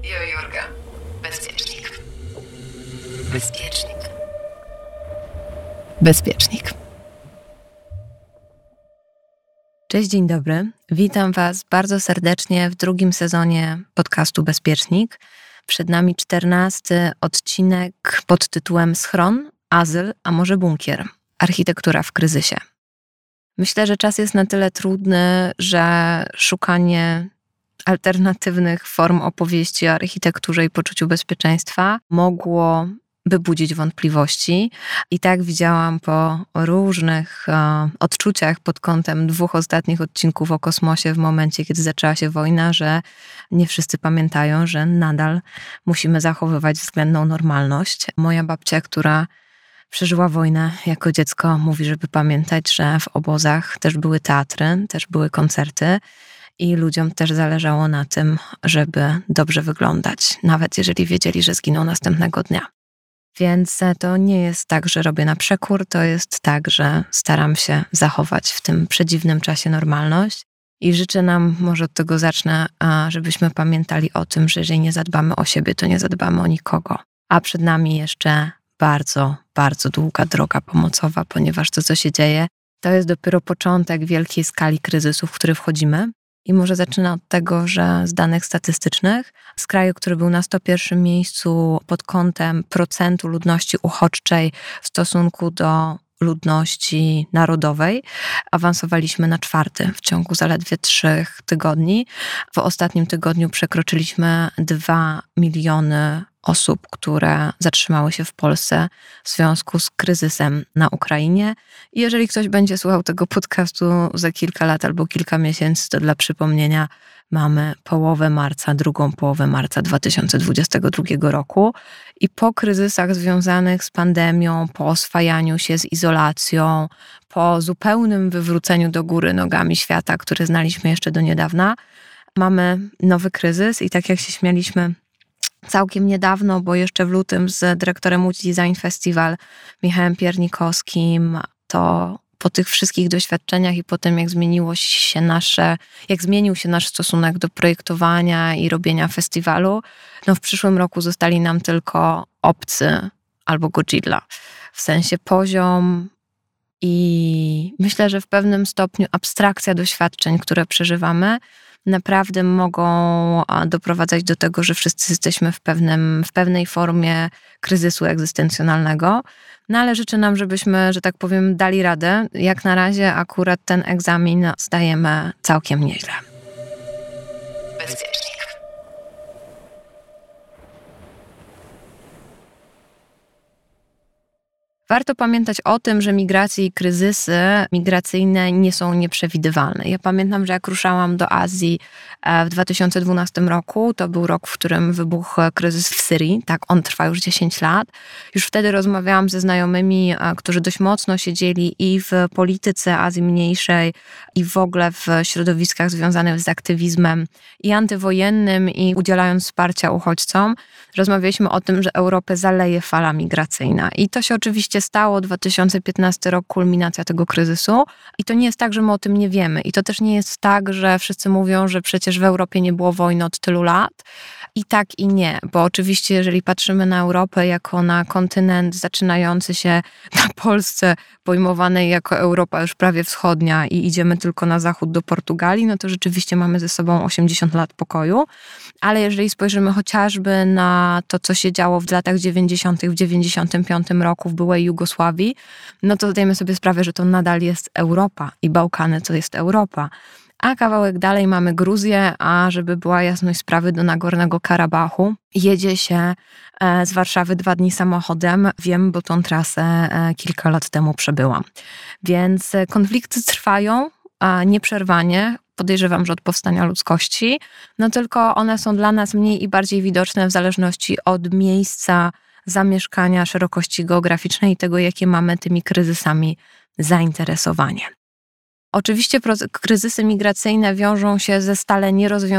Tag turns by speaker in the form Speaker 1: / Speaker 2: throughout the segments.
Speaker 1: Jurga. Bezpiecznik. Bezpiecznik. Bezpiecznik. Cześć, dzień dobry. Witam Was bardzo serdecznie w drugim sezonie podcastu Bezpiecznik. Przed nami 14 odcinek pod tytułem Schron, azyl, a może bunkier? Architektura w kryzysie. Myślę, że czas jest na tyle trudny, że szukanie alternatywnych form opowieści o architekturze i poczuciu bezpieczeństwa mogłoby budzić wątpliwości. I tak widziałam po różnych odczuciach pod kątem 2 ostatnich odcinków o kosmosie w momencie, kiedy zaczęła się wojna, że nie wszyscy pamiętają, że nadal musimy zachowywać względną normalność. Moja babcia, która przeżyła wojnę jako dziecko, mówi, żeby pamiętać, że w obozach też były teatry, też były koncerty i ludziom też zależało na tym, żeby dobrze wyglądać, nawet jeżeli wiedzieli, że zginą następnego dnia. Więc to nie jest tak, że robię na przekór, to jest tak, że staram się zachować w tym przedziwnym czasie normalność i życzę nam, może od tego zacznę, żebyśmy pamiętali o tym, że jeżeli nie zadbamy o siebie, to nie zadbamy o nikogo. A przed nami jeszcze bardzo, bardzo długa droga pomocowa, ponieważ to, co się dzieje, to jest dopiero początek wielkiej skali kryzysu, w który wchodzimy. I może zacznę od tego, że z danych statystycznych, z kraju, który był na 101 miejscu pod kątem procentu ludności uchodźczej w stosunku do ludności narodowej, awansowaliśmy na 4 w ciągu zaledwie 3 tygodni. W ostatnim tygodniu przekroczyliśmy 2 miliony osób, które zatrzymały się w Polsce w związku z kryzysem na Ukrainie. I jeżeli ktoś będzie słuchał tego podcastu za kilka lat albo kilka miesięcy, to dla przypomnienia mamy połowę marca, drugą połowę marca 2022 roku i po kryzysach związanych z pandemią, po oswajaniu się z izolacją, po zupełnym wywróceniu do góry nogami świata, który znaliśmy jeszcze do niedawna, mamy nowy kryzys i tak jak się śmialiśmy całkiem niedawno, bo jeszcze w lutym z dyrektorem Łódź Design Festival Michałem Piernikowskim, to po tych wszystkich doświadczeniach i po tym, jak zmienił się nasz stosunek do projektowania i robienia festiwalu, no w przyszłym roku zostali nam tylko Obcy albo Godzilla. W sensie poziom i myślę, że w pewnym stopniu abstrakcja doświadczeń, które przeżywamy, naprawdę mogą doprowadzać do tego, że wszyscy jesteśmy w pewnej formie kryzysu egzystencjonalnego. No ale życzę nam, żebyśmy, że tak powiem, dali radę. Jak na razie akurat ten egzamin zdajemy całkiem nieźle. Bezpiecznik. Warto pamiętać o tym, że migracje i kryzysy migracyjne nie są nieprzewidywalne. Ja pamiętam, że jak ruszałam do Azji w 2012 roku, to był rok, w którym wybuchł kryzys w Syrii. Tak, on trwa już 10 lat. Już wtedy rozmawiałam ze znajomymi, którzy dość mocno siedzieli i w polityce Azji Mniejszej, i w ogóle w środowiskach związanych z aktywizmem i antywojennym, i udzielając wsparcia uchodźcom. Rozmawialiśmy o tym, że Europę zaleje fala migracyjna. I to się oczywiście stało, 2015 rok, kulminacja tego kryzysu. I to nie jest tak, że my o tym nie wiemy. I to też nie jest tak, że wszyscy mówią, że przecież w Europie nie było wojny od tylu lat. I tak i nie, bo oczywiście jeżeli patrzymy na Europę jako na kontynent zaczynający się na Polsce, pojmowanej jako Europa już prawie wschodnia i idziemy tylko na zachód do Portugalii, no to rzeczywiście mamy ze sobą 80 lat pokoju. Ale jeżeli spojrzymy chociażby na to, co się działo w latach 90., w 95 roku w byłej Jugosławii, no to zdajemy sobie sprawę, że to nadal jest Europa i Bałkany to jest Europa. A kawałek dalej mamy Gruzję, a żeby była jasność sprawy, do Nagornego Karabachu jedzie się z Warszawy 2 dni samochodem. Wiem, bo tą trasę kilka lat temu przebyłam. Więc konflikty trwają nieprzerwanie. Podejrzewam, że od powstania ludzkości. No tylko one są dla nas mniej i bardziej widoczne w zależności od miejsca zamieszkania, szerokości geograficznej i tego, jakie mamy tymi kryzysami zainteresowanie. Oczywiście kryzysy migracyjne wiążą się ze stale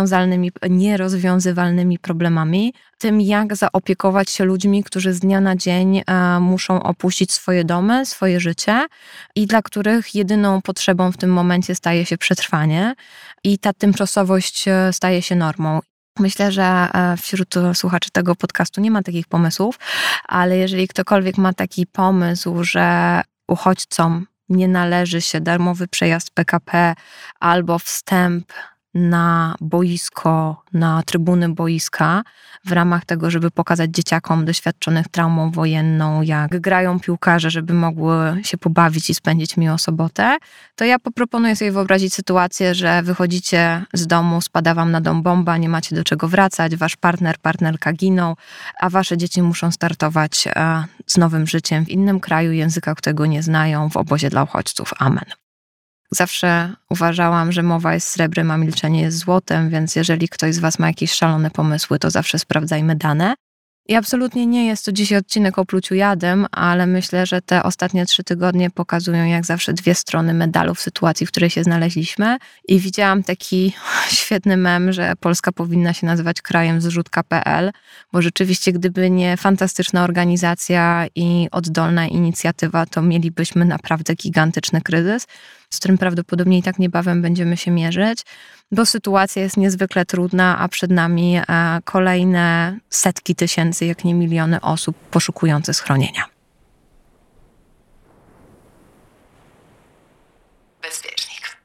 Speaker 1: nierozwiązywalnymi problemami, tym jak zaopiekować się ludźmi, którzy z dnia na dzień muszą opuścić swoje domy, swoje życie i dla których jedyną potrzebą w tym momencie staje się przetrwanie i ta tymczasowość staje się normą. Myślę, że wśród słuchaczy tego podcastu nie ma takich pomysłów, ale jeżeli ktokolwiek ma taki pomysł, że uchodźcom nie należy się darmowy przejazd PKP albo wstęp na boisko, na trybuny boiska, w ramach tego, żeby pokazać dzieciakom doświadczonych traumą wojenną, jak grają piłkarze, żeby mogły się pobawić i spędzić miłą sobotę, to ja proponuję sobie wyobrazić sytuację, że wychodzicie z domu, spada wam na dom bomba, nie macie do czego wracać, wasz partnerka giną, a wasze dzieci muszą startować z nowym życiem w innym kraju, języka, którego nie znają, w obozie dla uchodźców. Amen. Zawsze uważałam, że mowa jest srebrem, a milczenie jest złotem, więc jeżeli ktoś z was ma jakieś szalone pomysły, to zawsze sprawdzajmy dane. I absolutnie nie jest to dzisiaj odcinek o pluciu jadem, ale myślę, że te ostatnie 3 tygodnie pokazują jak zawsze 2 strony medalu w sytuacji, w której się znaleźliśmy. I widziałam taki świetny mem, że Polska powinna się nazywać krajem zrzutka.pl, bo rzeczywiście gdyby nie fantastyczna organizacja i oddolna inicjatywa, to mielibyśmy naprawdę gigantyczny kryzys, z którym prawdopodobnie i tak niebawem będziemy się mierzyć, bo sytuacja jest niezwykle trudna, a przed nami kolejne setki tysięcy, jak nie miliony osób poszukujące schronienia. Bezpiecznik.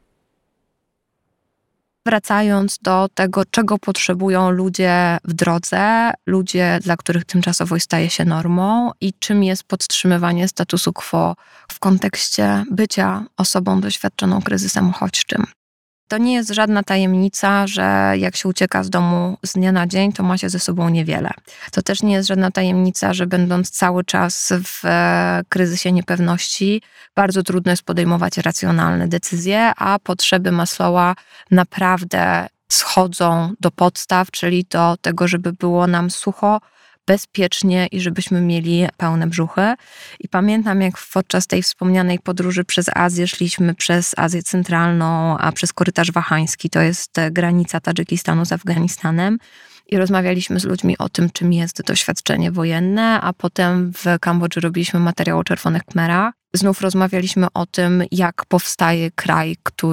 Speaker 1: Wracając do tego, czego potrzebują ludzie w drodze, ludzie, dla których tymczasowość staje się normą i czym jest podtrzymywanie statusu quo w kontekście bycia osobą doświadczoną kryzysem uchodźczym. To nie jest żadna tajemnica, że jak się ucieka z domu z dnia na dzień, to ma się ze sobą niewiele. To też nie jest żadna tajemnica, że będąc cały czas w kryzysie niepewności, bardzo trudno jest podejmować racjonalne decyzje, a potrzeby Maslowa naprawdę schodzą do podstaw, czyli do tego, żeby było nam sucho, bezpiecznie i żebyśmy mieli pełne brzuchy. I pamiętam, jak podczas tej wspomnianej podróży przez Azję szliśmy przez Azję Centralną, a przez korytarz wahański, to jest granica Tadżykistanu z Afganistanem, i rozmawialiśmy z ludźmi o tym, czym jest doświadczenie wojenne, a potem w Kambodży robiliśmy materiał o Czerwonych Khmerach. Znów rozmawialiśmy o tym, jak powstaje kraj,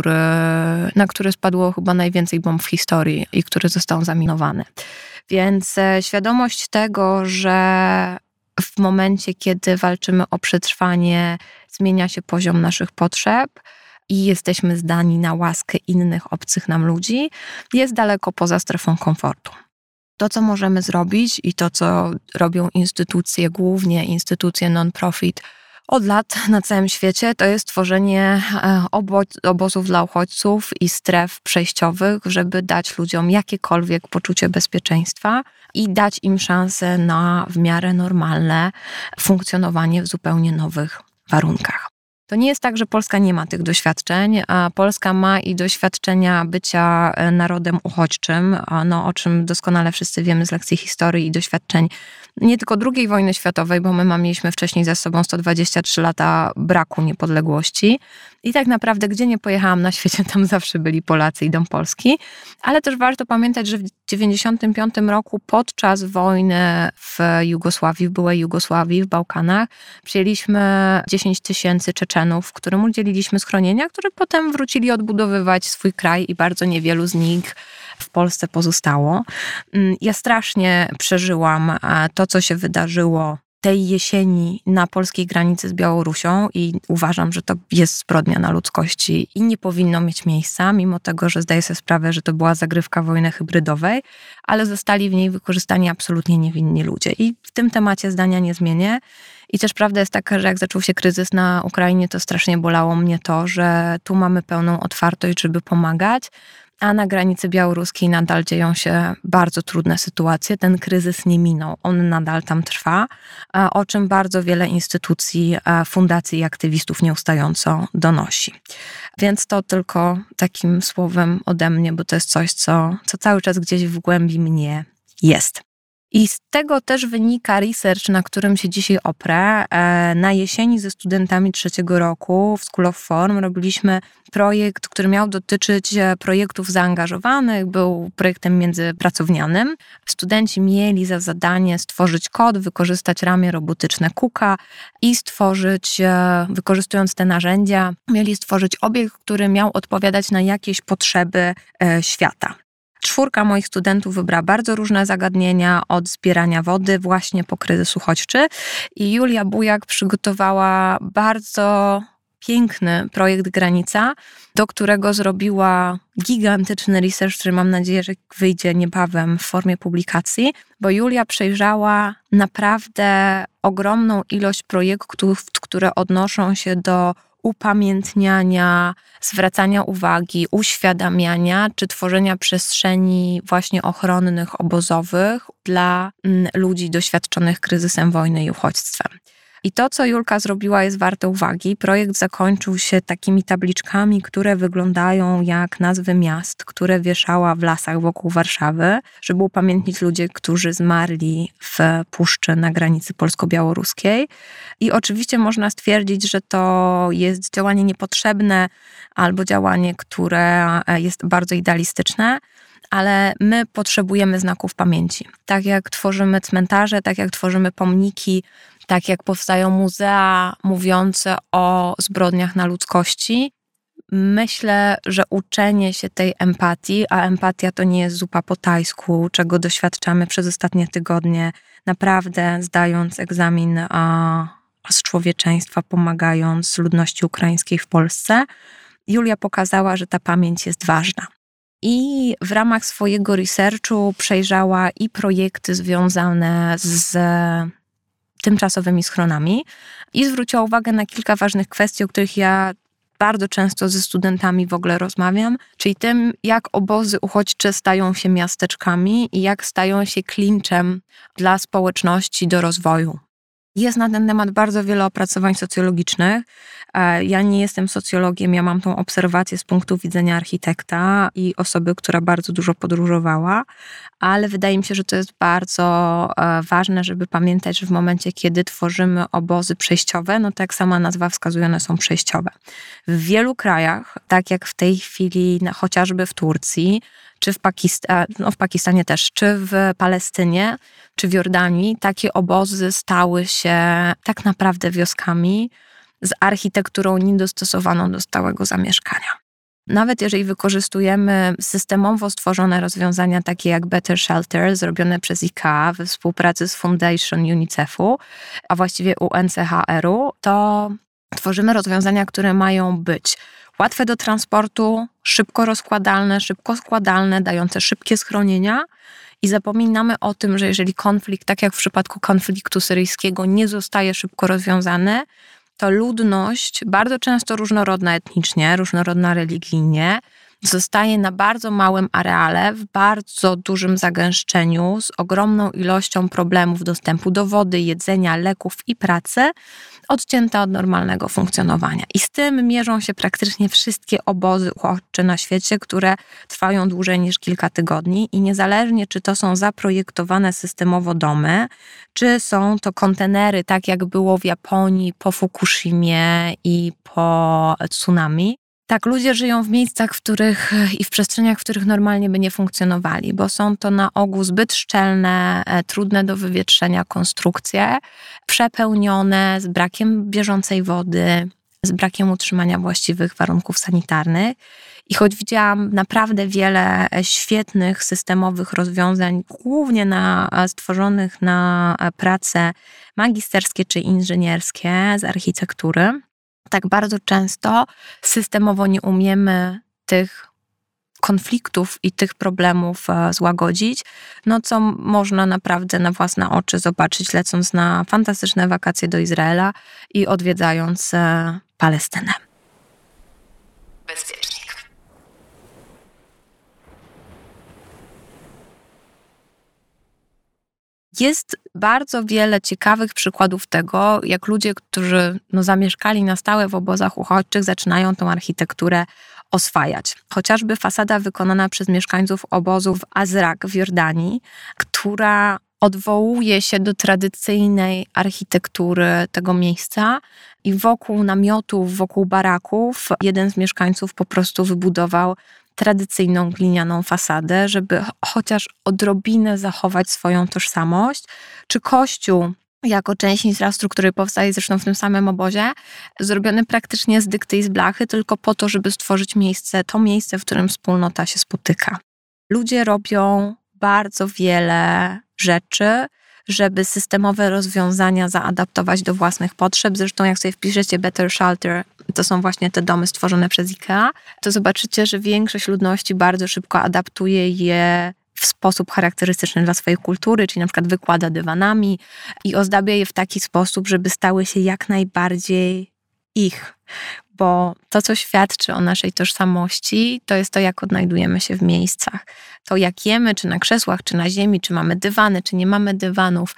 Speaker 1: na który spadło chyba najwięcej bomb w historii i który został zaminowany. Więc świadomość tego, że w momencie, kiedy walczymy o przetrwanie, zmienia się poziom naszych potrzeb i jesteśmy zdani na łaskę innych obcych nam ludzi, jest daleko poza strefą komfortu. To, co możemy zrobić i to, co robią instytucje, głównie instytucje non-profit od lat na całym świecie, to jest tworzenie obozów dla uchodźców i stref przejściowych, żeby dać ludziom jakiekolwiek poczucie bezpieczeństwa i dać im szansę na w miarę normalne funkcjonowanie w zupełnie nowych warunkach. To nie jest tak, że Polska nie ma tych doświadczeń, a Polska ma i doświadczenia bycia narodem uchodźczym, o czym doskonale wszyscy wiemy z lekcji historii i doświadczeń nie tylko II wojny światowej, bo my mieliśmy wcześniej za sobą 123 lata braku niepodległości i tak naprawdę gdzie nie pojechałam na świecie, tam zawsze byli Polacy i dom Polski, ale też warto pamiętać, że w 1995 roku podczas wojny w Jugosławii, w byłej Jugosławii, w Bałkanach, przyjęliśmy 10 tysięcy Czeczenów, którym udzieliliśmy schronienia, którzy potem wrócili odbudowywać swój kraj i bardzo niewielu z nich w Polsce pozostało. Ja strasznie przeżyłam to, co się wydarzyło tej jesieni na polskiej granicy z Białorusią i uważam, że to jest zbrodnia na ludzkości i nie powinno mieć miejsca, mimo tego, że zdaję sobie sprawę, że to była zagrywka wojny hybrydowej, ale zostali w niej wykorzystani absolutnie niewinni ludzie. I w tym temacie zdania nie zmienię. I też prawda jest taka, że jak zaczął się kryzys na Ukrainie, to strasznie bolało mnie to, że tu mamy pełną otwartość, żeby pomagać, a na granicy białoruskiej nadal dzieją się bardzo trudne sytuacje. Ten kryzys nie minął, on nadal tam trwa, o czym bardzo wiele instytucji, fundacji i aktywistów nieustająco donosi. Więc to tylko takim słowem ode mnie, bo to jest coś, co cały czas gdzieś w głębi mnie jest. I z tego też wynika research, na którym się dzisiaj oprę. Na jesieni ze studentami 3. roku w School of Form robiliśmy projekt, który miał dotyczyć projektów zaangażowanych, był projektem międzypracownianym. Studenci mieli za zadanie stworzyć kod, wykorzystać ramię robotyczne KUKA i stworzyć, wykorzystując te narzędzia, mieli stworzyć obiekt, który miał odpowiadać na jakieś potrzeby świata. 4 moich studentów wybrała bardzo różne zagadnienia, od zbierania wody właśnie po kryzys uchodźczy. I Julia Bujak przygotowała bardzo piękny projekt Granica, do którego zrobiła gigantyczny research, który mam nadzieję, że wyjdzie niebawem w formie publikacji, bo Julia przejrzała naprawdę ogromną ilość projektów, które odnoszą się do upamiętniania, zwracania uwagi, uświadamiania czy tworzenia przestrzeni właśnie ochronnych, obozowych dla ludzi doświadczonych kryzysem, wojny i uchodźstwem. I to, co Julka zrobiła, jest warte uwagi. Projekt zakończył się takimi tabliczkami, które wyglądają jak nazwy miast, które wieszała w lasach wokół Warszawy, żeby upamiętnić ludzi, którzy zmarli w puszczy na granicy polsko-białoruskiej. I oczywiście można stwierdzić, że to jest działanie niepotrzebne albo działanie, które jest bardzo idealistyczne, ale my potrzebujemy znaków pamięci. Tak jak tworzymy cmentarze, tak jak tworzymy pomniki, tak jak powstają muzea mówiące o zbrodniach na ludzkości, myślę, że uczenie się tej empatii, a empatia to nie jest zupa po tajsku, czego doświadczamy przez ostatnie tygodnie, naprawdę zdając egzamin z człowieczeństwa, pomagając ludności ukraińskiej w Polsce, Julia pokazała, że ta pamięć jest ważna. I w ramach swojego researchu przejrzała i projekty związane z tymczasowymi schronami i zwróciła uwagę na kilka ważnych kwestii, o których ja bardzo często ze studentami w ogóle rozmawiam, czyli tym, jak obozy uchodźcze stają się miasteczkami i jak stają się klinczem dla społeczności do rozwoju. Jest na ten temat bardzo wiele opracowań socjologicznych. Ja nie jestem socjologiem, ja mam tą obserwację z punktu widzenia architekta i osoby, która bardzo dużo podróżowała, ale wydaje mi się, że to jest bardzo ważne, żeby pamiętać, że w momencie, kiedy tworzymy obozy przejściowe, no tak jak sama nazwa wskazuje, one są przejściowe. W wielu krajach, tak jak w tej chwili chociażby w Turcji, czy w Pakistanie też, czy w Palestynie, czy w Jordanii, takie obozy stały się tak naprawdę wioskami z architekturą niedostosowaną do stałego zamieszkania. Nawet jeżeli wykorzystujemy systemowo stworzone rozwiązania takie jak Better Shelter, zrobione przez IKEA we współpracy z Foundation UNICEF-u, a właściwie UNCHR-u, to tworzymy rozwiązania, które mają być łatwe do transportu, szybko rozkładalne, szybko składalne, dające szybkie schronienia. I zapominamy o tym, że jeżeli konflikt, tak jak w przypadku konfliktu syryjskiego, nie zostaje szybko rozwiązany, to ludność, bardzo często różnorodna etnicznie, różnorodna religijnie, zostaje na bardzo małym areale, w bardzo dużym zagęszczeniu, z ogromną ilością problemów dostępu do wody, jedzenia, leków i pracy, odcięta od normalnego funkcjonowania. I z tym mierzą się praktycznie wszystkie obozy uchodźcze na świecie, które trwają dłużej niż kilka tygodni i niezależnie, czy to są zaprojektowane systemowo domy, czy są to kontenery, tak jak było w Japonii po Fukushimie i po tsunami. Tak, ludzie żyją w miejscach, i w przestrzeniach, w których normalnie by nie funkcjonowali, bo są to na ogół zbyt szczelne, trudne do wywietrzenia konstrukcje, przepełnione, z brakiem bieżącej wody, z brakiem utrzymania właściwych warunków sanitarnych. I choć widziałam naprawdę wiele świetnych, systemowych rozwiązań, głównie stworzonych na prace magisterskie czy inżynierskie z architektury, tak bardzo często systemowo nie umiemy tych konfliktów i tych problemów złagodzić, no co można naprawdę na własne oczy zobaczyć, lecąc na fantastyczne wakacje do Izraela i odwiedzając Palestynę. Bezpiecznik. Jest bardzo wiele ciekawych przykładów tego, jak ludzie, którzy zamieszkali na stałe w obozach uchodźczych, zaczynają tą architekturę oswajać. Chociażby fasada wykonana przez mieszkańców obozu w Azraq w Jordanii, która odwołuje się do tradycyjnej architektury tego miejsca i wokół namiotów, wokół baraków jeden z mieszkańców po prostu wybudował tradycyjną glinianą fasadę, żeby chociaż odrobinę zachować swoją tożsamość, czy kościół jako część infrastruktury powstaje zresztą w tym samym obozie, zrobiony praktycznie z dykty i z blachy, tylko po to, żeby stworzyć to miejsce, w którym wspólnota się spotyka. ludzie robią bardzo wiele rzeczy, żeby systemowe rozwiązania zaadaptować do własnych potrzeb. Zresztą jak sobie wpiszecie Better Shelter, to są właśnie te domy stworzone przez IKEA, to zobaczycie, że większość ludności bardzo szybko adaptuje je w sposób charakterystyczny dla swojej kultury, czyli na przykład wykłada dywanami i ozdabia je w taki sposób, żeby stały się jak najbardziej ich. Bo to, co świadczy o naszej tożsamości, to jest to, jak odnajdujemy się w miejscach. To, jak jemy, czy na krzesłach, czy na ziemi, czy mamy dywany, czy nie mamy dywanów.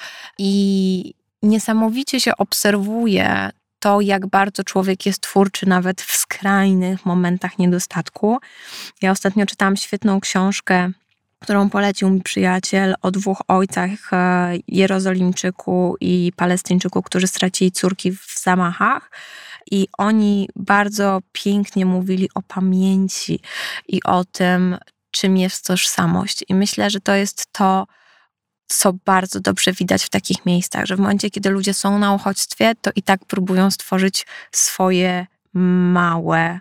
Speaker 1: I niesamowicie się obserwuje to, jak bardzo człowiek jest twórczy nawet w skrajnych momentach niedostatku. Ja ostatnio czytałam świetną książkę, którą polecił mi przyjaciel, o 2 ojcach, Jerozolimczyku i Palestyńczyku, którzy stracili córki w zamachach. I oni bardzo pięknie mówili o pamięci i o tym, czym jest tożsamość. I myślę, że to jest to, co bardzo dobrze widać w takich miejscach, że w momencie, kiedy ludzie są na uchodźstwie, to i tak próbują stworzyć swoje małe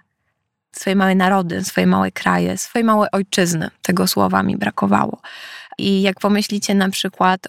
Speaker 1: narody, swoje małe kraje, swoje małe ojczyzny. Tego słowa mi brakowało. I jak pomyślicie na przykład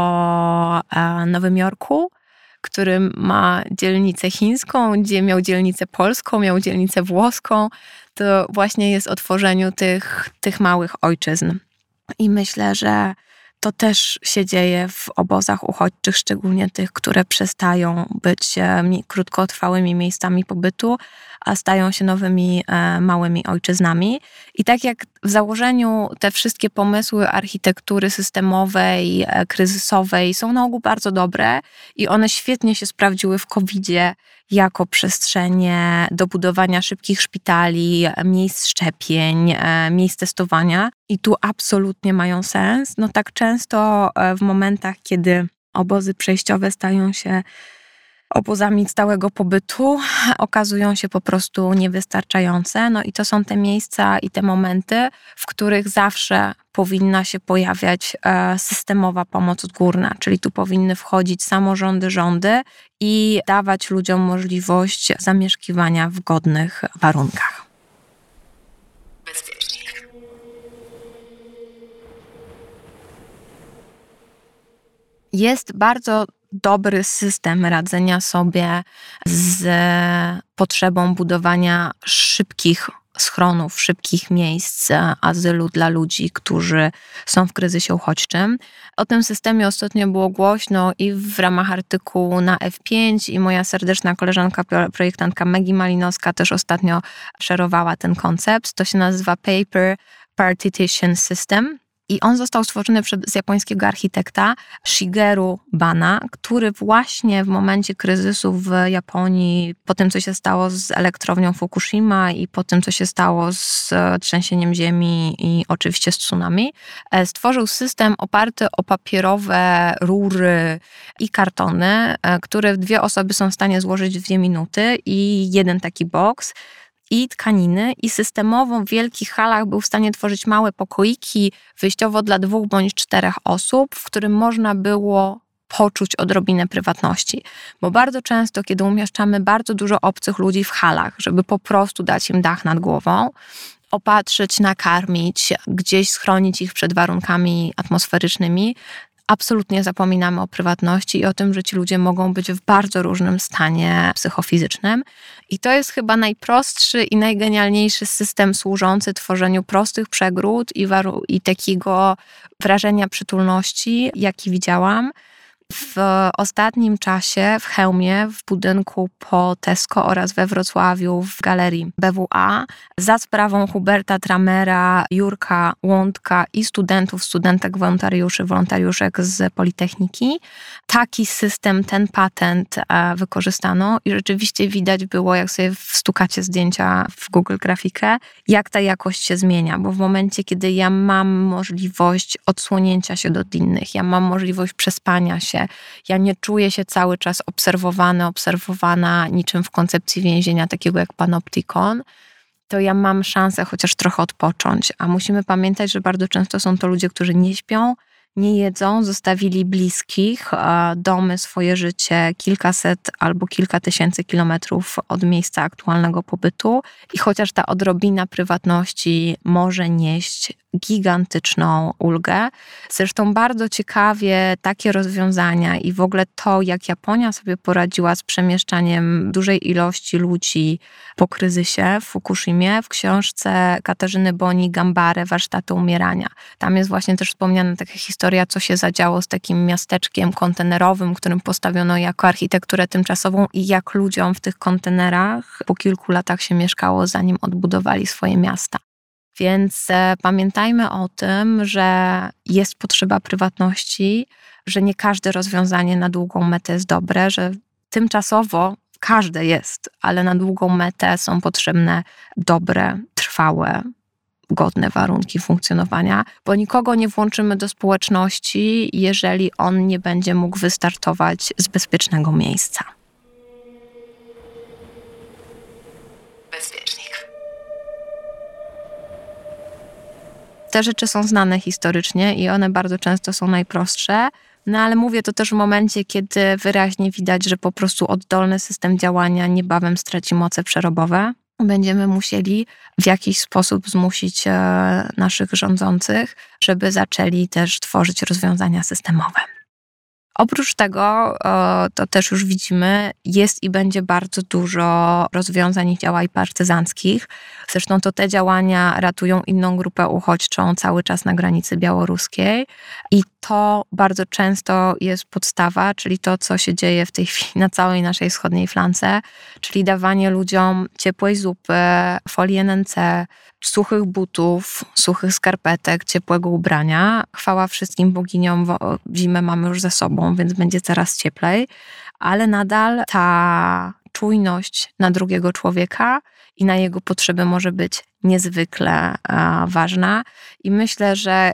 Speaker 1: o Nowym Jorku, który ma dzielnicę chińską, gdzie miał dzielnicę polską, miał dzielnicę włoską, to właśnie jest o tworzeniu tych małych ojczyzn. I myślę, że to też się dzieje w obozach uchodźczych, szczególnie tych, które przestają być krótkotrwałymi miejscami pobytu, a stają się nowymi, małymi ojczyznami. I tak jak w założeniu te wszystkie pomysły architektury systemowej, kryzysowej są na ogół bardzo dobre i one świetnie się sprawdziły w COVID-zie jako przestrzenie do budowania szybkich szpitali, miejsc szczepień, miejsc testowania i tu absolutnie mają sens. No tak często w momentach, kiedy obozy przejściowe stają się obozami stałego pobytu, okazują się po prostu niewystarczające. No i to są te miejsca i te momenty, w których zawsze powinna się pojawiać systemowa pomoc odgórna, czyli tu powinny wchodzić samorządy, rządy i dawać ludziom możliwość zamieszkiwania w godnych warunkach. Bezpiecznik. Jest bardzo dobry system radzenia sobie z potrzebą budowania szybkich schronów, szybkich miejsc azylu dla ludzi, którzy są w kryzysie uchodźczym. O tym systemie ostatnio było głośno i w ramach artykułu na F5 i moja serdeczna koleżanka, projektantka Maggie Malinowska też ostatnio szerowała ten koncept. To się nazywa Paper Partition System. I on został stworzony przez japońskiego architekta Shigeru Bana, który właśnie w momencie kryzysu w Japonii, po tym co się stało z elektrownią Fukushima i po tym co się stało z trzęsieniem ziemi i oczywiście z tsunami, stworzył system oparty o papierowe rury i kartony, które 2 osoby są w stanie złożyć w 2 minuty i 1 taki boks i tkaniny i systemowo w wielkich halach był w stanie tworzyć małe pokoiki, wyjściowo dla 2 bądź 4 osób, w którym można było poczuć odrobinę prywatności. Bo bardzo często, kiedy umieszczamy bardzo dużo obcych ludzi w halach, żeby po prostu dać im dach nad głową, opatrzyć, nakarmić, gdzieś schronić ich przed warunkami atmosferycznymi, absolutnie zapominamy o prywatności i o tym, że ci ludzie mogą być w bardzo różnym stanie psychofizycznym. I to jest chyba najprostszy i najgenialniejszy system służący tworzeniu prostych przegród i takiego wrażenia przytulności, jaki widziałam. W ostatnim czasie w Chełmie, w budynku po Tesco oraz we Wrocławiu w galerii BWA za sprawą Huberta Tramera, Jurka Łądka i studentek, wolontariuszek z Politechniki. Taki system, ten patent wykorzystano i rzeczywiście widać było, jak sobie wstukacie zdjęcia w Google Grafikę, jak ta jakość się zmienia, bo w momencie, kiedy ja mam możliwość odsłonięcia się od innych, ja mam możliwość przespania się, ja nie czuję się cały czas obserwowana niczym w koncepcji więzienia, takiego jak panoptikon, to ja mam szansę chociaż trochę odpocząć. A musimy pamiętać, że bardzo często są to ludzie, którzy nie śpią, nie jedzą, zostawili bliskich, domy, swoje życie kilkaset albo kilka tysięcy kilometrów od miejsca aktualnego pobytu i chociaż ta odrobina prywatności może nieść gigantyczną ulgę. Zresztą bardzo ciekawie takie rozwiązania i w ogóle to, jak Japonia sobie poradziła z przemieszczaniem dużej ilości ludzi po kryzysie w Fukushimie, w książce Katarzyny Boni Gambare Warsztaty umierania. Tam jest właśnie też wspomniana taka historia, co się zadziało z takim miasteczkiem kontenerowym, którym postawiono jako architekturę tymczasową i jak ludziom w tych kontenerach po kilku latach się mieszkało, zanim odbudowali swoje miasta. Więc pamiętajmy o tym, że jest potrzeba prywatności, że nie każde rozwiązanie na długą metę jest dobre, że tymczasowo każde jest, ale na długą metę są potrzebne dobre, trwałe, godne warunki funkcjonowania, bo nikogo nie włączymy do społeczności, jeżeli on nie będzie mógł wystartować z bezpiecznego miejsca. Bezpiecznik. Te rzeczy są znane historycznie i one bardzo często są najprostsze, no ale mówię to też w momencie, kiedy wyraźnie widać, że po prostu oddolny system działania niebawem straci moce przerobowe. Będziemy musieli w jakiś sposób zmusić naszych rządzących, żeby zaczęli też tworzyć rozwiązania systemowe. Oprócz tego, to też już widzimy, jest i będzie bardzo dużo rozwiązań i działań partyzanckich. Zresztą to te działania ratują inną grupę uchodźczą cały czas na granicy białoruskiej. I to bardzo często jest podstawa, czyli to, co się dzieje w tej chwili na całej naszej wschodniej flance, czyli dawanie ludziom ciepłej zupy, folii NNC, suchych butów, suchych skarpetek, ciepłego ubrania. Chwała wszystkim boginiom, zimę mamy już za sobą, więc będzie coraz cieplej, ale nadal ta czujność na drugiego człowieka i na jego potrzeby może być niezwykle ważna. I myślę, że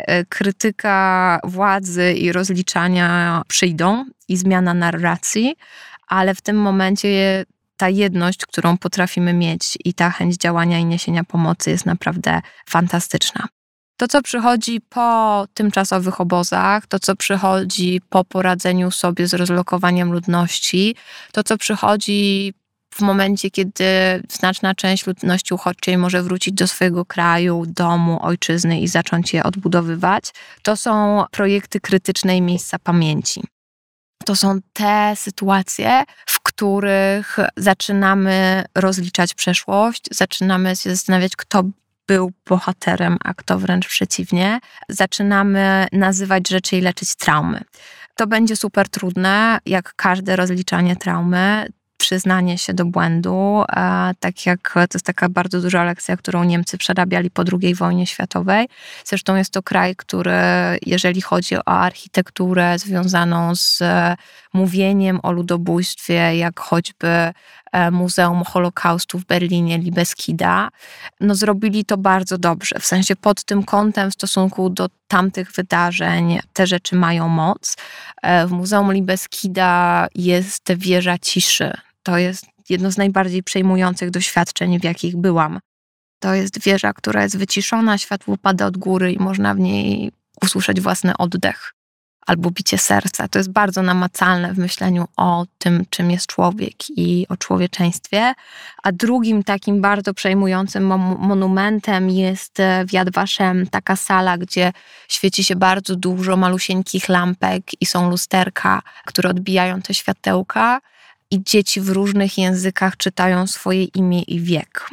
Speaker 1: krytyka władzy i rozliczania przyjdą i zmiana narracji, ale w tym momencie ta jedność, którą potrafimy mieć i ta chęć działania i niesienia pomocy jest naprawdę fantastyczna. To, co przychodzi po tymczasowych obozach, to, co przychodzi po poradzeniu sobie z rozlokowaniem ludności, to, co przychodzi w momencie, kiedy znaczna część ludności uchodźczej może wrócić do swojego kraju, domu, ojczyzny i zacząć je odbudowywać, to są projekty krytyczne i miejsca pamięci. To są te sytuacje, w których zaczynamy rozliczać przeszłość, zaczynamy się zastanawiać, kto był bohaterem, a kto wręcz przeciwnie. Zaczynamy nazywać rzeczy i leczyć traumy. To będzie super trudne, jak każde rozliczanie traumy, przyznanie się do błędu, tak jak to jest taka bardzo duża lekcja, którą Niemcy przerabiali po II wojnie światowej. Zresztą jest to kraj, który, jeżeli chodzi o architekturę związaną z mówieniem o ludobójstwie, jak choćby Muzeum Holokaustu w Berlinie, Liebeskida, no zrobili to bardzo dobrze. W sensie pod tym kątem w stosunku do tamtych wydarzeń te rzeczy mają moc. W Muzeum Liebeskida jest wieża ciszy. To jest jedno z najbardziej przejmujących doświadczeń, w jakich byłam. To jest wieża, która jest wyciszona, światło pada od góry i można w niej usłyszeć własny oddech albo bicie serca. To jest bardzo namacalne w myśleniu o tym, czym jest człowiek i o człowieczeństwie. A drugim takim bardzo przejmującym monumentem jest w Yad Vashem taka sala, gdzie świeci się bardzo dużo malusieńkich lampek i są lusterka, które odbijają te światełka i dzieci w różnych językach czytają swoje imię i wiek.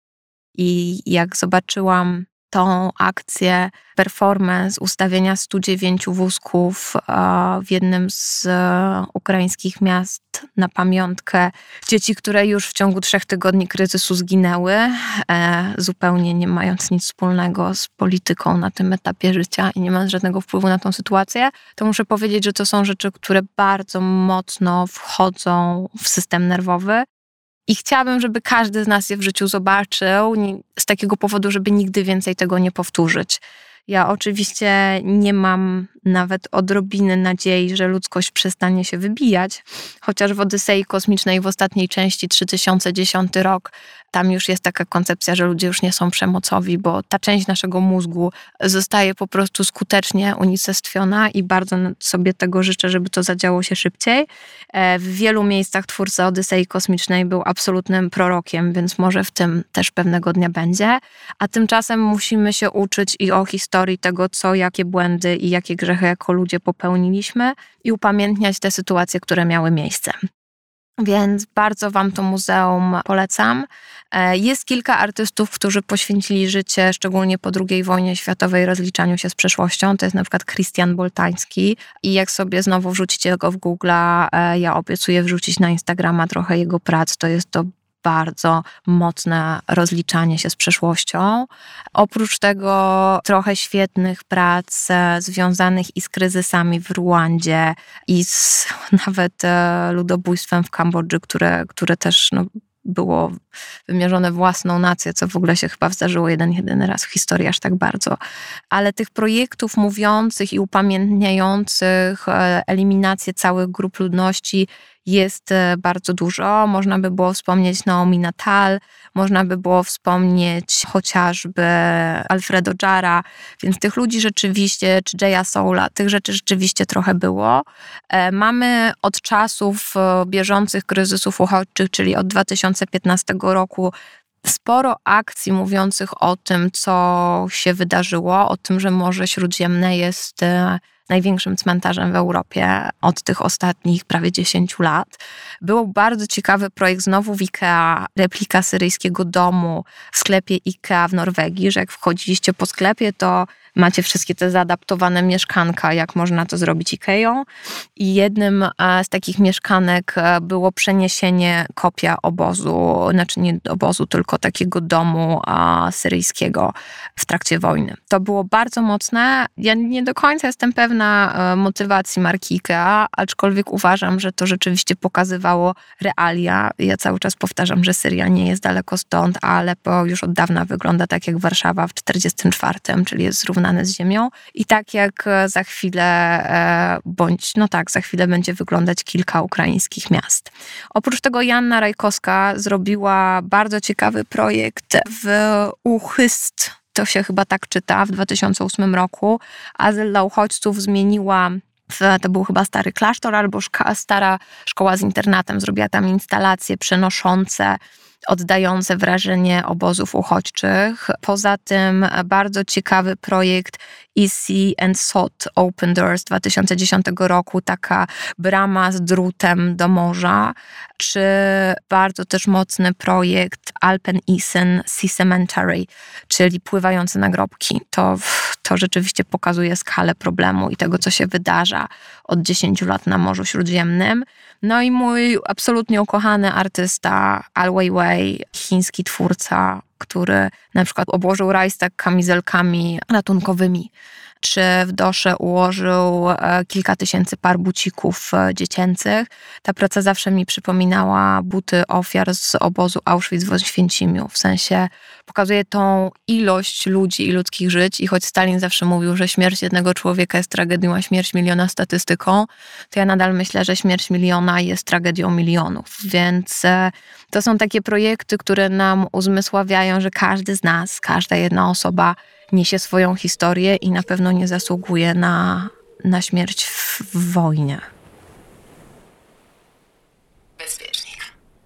Speaker 1: I jak zobaczyłam tą akcję, performance ustawienia 109 wózków w jednym z ukraińskich miast na pamiątkę dzieci, które już w ciągu 3 tygodni kryzysu zginęły, zupełnie nie mając nic wspólnego z polityką na tym etapie życia i nie mając żadnego wpływu na tą sytuację, to muszę powiedzieć, że to są rzeczy, które bardzo mocno wchodzą w system nerwowy. I chciałabym, żeby każdy z nas je w życiu zobaczył z takiego powodu, żeby nigdy więcej tego nie powtórzyć. Ja oczywiście nie mam nawet odrobiny nadziei, że ludzkość przestanie się wybijać. Chociaż w Odysei Kosmicznej w ostatniej części 3010 rok, tam już jest taka koncepcja, że ludzie już nie są przemocowi, bo ta część naszego mózgu zostaje po prostu skutecznie unicestwiona i bardzo sobie tego życzę, żeby to zadziało się szybciej. W wielu miejscach twórca Odysei Kosmicznej był absolutnym prorokiem, więc może w tym też pewnego dnia będzie. A tymczasem musimy się uczyć i o historii tego, jakie błędy i jakie grzechy jako ludzie popełniliśmy i upamiętniać te sytuacje, które miały miejsce. Więc bardzo wam to muzeum polecam. Jest kilka artystów, którzy poświęcili życie, szczególnie po II wojnie światowej, rozliczaniu się z przeszłością. To jest na przykład Krystian Boltański i jak sobie znowu wrzucicie go w Google'a, ja obiecuję wrzucić na Instagrama trochę jego prac, to jest to bardzo mocne rozliczanie się z przeszłością. Oprócz tego trochę świetnych prac związanych i z kryzysami w Ruandzie i z nawet ludobójstwem w Kambodży, które też było wymierzone w własną nację, co w ogóle się chyba zdarzyło jedyny raz w historii aż tak bardzo. Ale tych projektów mówiących i upamiętniających eliminację całych grup ludności jest bardzo dużo. Można by było wspomnieć Naomi Natal, można by było wspomnieć chociażby Alfredo Jara, więc tych ludzi rzeczywiście, czy Jaya Soula, tych rzeczy rzeczywiście trochę było. Mamy od czasów bieżących kryzysów uchodźczych, czyli od 2015 roku, sporo akcji mówiących o tym, co się wydarzyło, o tym, że Morze Śródziemne jest największym cmentarzem w Europie od tych ostatnich prawie 10 lat. Był bardzo ciekawy projekt znowu w IKEA, replika syryjskiego domu w sklepie IKEA w Norwegii, że jak wchodziliście po sklepie, to macie wszystkie te zaadaptowane mieszkanka, jak można to zrobić IKEA. I jednym z takich mieszkanek było przeniesienie, kopia obozu, znaczy nie obozu, tylko takiego domu syryjskiego w trakcie wojny. To było bardzo mocne. Ja nie do końca jestem pewna motywacji marki IKEA, aczkolwiek uważam, że to rzeczywiście pokazywało realia. Ja cały czas powtarzam, że Syria nie jest daleko stąd, a Aleppo już od dawna wygląda tak jak Warszawa w 1944, czyli jest zrównane z ziemią. I tak jak za chwilę, za chwilę będzie wyglądać kilka ukraińskich miast. Oprócz tego Joanna Rajkowska zrobiła bardzo ciekawy projekt w Uhyst, to się chyba tak czyta, w 2008 roku. Azyl dla uchodźców zmieniła to był chyba stary klasztor albo stara szkoła z internatem. Zrobiła tam instalacje przenoszące, oddające wrażenie obozów uchodźczych. Poza tym bardzo ciekawy projekt Easy and Sot Open Doors 2010 roku, taka brama z drutem do morza, czy bardzo też mocny projekt Alpenisen Sea Cemetery, czyli pływające nagrobki. To rzeczywiście pokazuje skalę problemu i tego, co się wydarza od 10 lat na Morzu Śródziemnym. No i mój absolutnie ukochany artysta Ai Weiwei, chiński twórca, który na przykład obłożył Reichstag kamizelkami ratunkowymi, czy w Dosze ułożył kilka tysięcy par bucików dziecięcych. Ta praca zawsze mi przypominała buty ofiar z obozu Auschwitz w Oświęcimiu. W sensie pokazuje tą ilość ludzi i ludzkich żyć i choć Stalin zawsze mówił, że śmierć jednego człowieka jest tragedią, a śmierć miliona statystyką, to ja nadal myślę, że śmierć miliona jest tragedią milionów. Więc to są takie projekty, które nam uzmysławiają, że każdy z nas, każda jedna osoba niesie swoją historię i na pewno nie zasługuje na śmierć w wojnie. Bezpiecznik.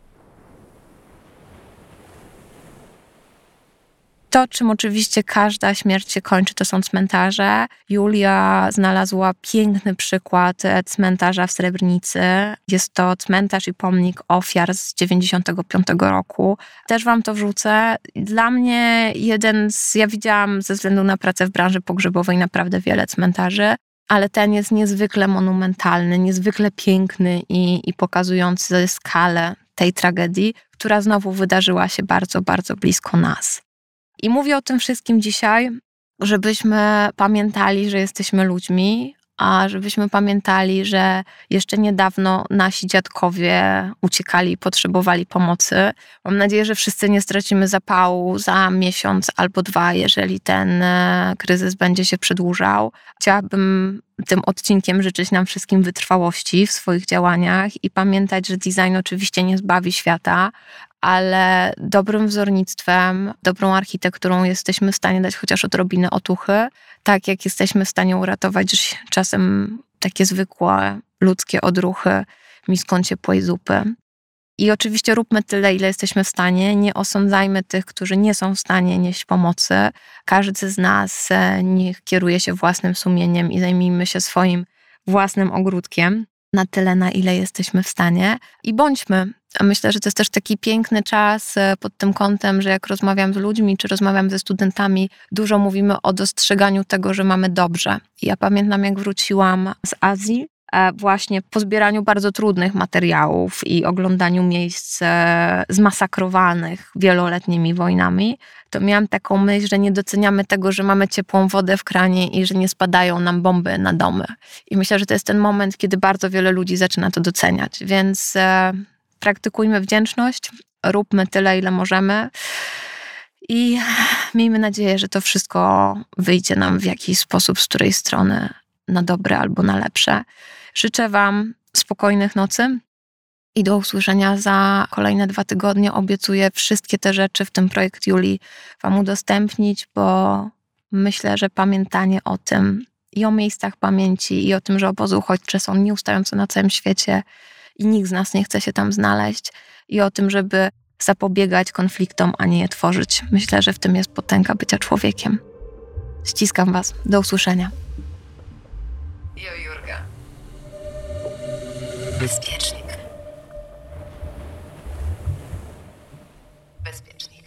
Speaker 1: To, czym oczywiście każda śmierć się kończy, to są cmentarze. Julia znalazła piękny przykład cmentarza w Srebrnicy. Jest to cmentarz i pomnik ofiar z 1995 roku. Też wam to wrzucę. Dla mnie ja widziałam ze względu na pracę w branży pogrzebowej naprawdę wiele cmentarzy, ale ten jest niezwykle monumentalny, niezwykle piękny i pokazujący skalę tej tragedii, która znowu wydarzyła się bardzo, bardzo blisko nas. I mówię o tym wszystkim dzisiaj, żebyśmy pamiętali, że jesteśmy ludźmi, a żebyśmy pamiętali, że jeszcze niedawno nasi dziadkowie uciekali i potrzebowali pomocy. Mam nadzieję, że wszyscy nie stracimy zapału za miesiąc albo 2, jeżeli ten kryzys będzie się przedłużał. Chciałabym tym odcinkiem życzyć nam wszystkim wytrwałości w swoich działaniach i pamiętać, że design oczywiście nie zbawi świata, ale dobrym wzornictwem, dobrą architekturą jesteśmy w stanie dać chociaż odrobinę otuchy, tak jak jesteśmy w stanie uratować czasem takie zwykłe ludzkie odruchy miską ciepłej zupy. I oczywiście róbmy tyle, ile jesteśmy w stanie. Nie osądzajmy tych, którzy nie są w stanie nieść pomocy. Każdy z nas niech kieruje się własnym sumieniem i zajmijmy się swoim własnym ogródkiem na tyle, na ile jesteśmy w stanie. I bądźmy. Myślę, że to jest też taki piękny czas pod tym kątem, że jak rozmawiam z ludźmi, czy rozmawiam ze studentami, dużo mówimy o dostrzeganiu tego, że mamy dobrze. I ja pamiętam, jak wróciłam z Azji, właśnie po zbieraniu bardzo trudnych materiałów i oglądaniu miejsc zmasakrowanych wieloletnimi wojnami, to miałam taką myśl, że nie doceniamy tego, że mamy ciepłą wodę w kranie i że nie spadają nam bomby na domy. I myślę, że to jest ten moment, kiedy bardzo wiele ludzi zaczyna to doceniać. Więc praktykujmy wdzięczność, róbmy tyle, ile możemy i miejmy nadzieję, że to wszystko wyjdzie nam w jakiś sposób, z której strony na dobre albo na lepsze. Życzę Wam spokojnych nocy i do usłyszenia za kolejne 2 tygodnie. Obiecuję wszystkie te rzeczy, w tym projekt Julii, Wam udostępnić, bo myślę, że pamiętanie o tym i o miejscach pamięci i o tym, że obozy uchodźcze są nieustające na całym świecie i nikt z nas nie chce się tam znaleźć i o tym, żeby zapobiegać konfliktom, a nie je tworzyć. Myślę, że w tym jest potęga bycia człowiekiem. Ściskam Was. Do usłyszenia.
Speaker 2: Jo Jurga. Bezpiecznik. Bezpiecznik.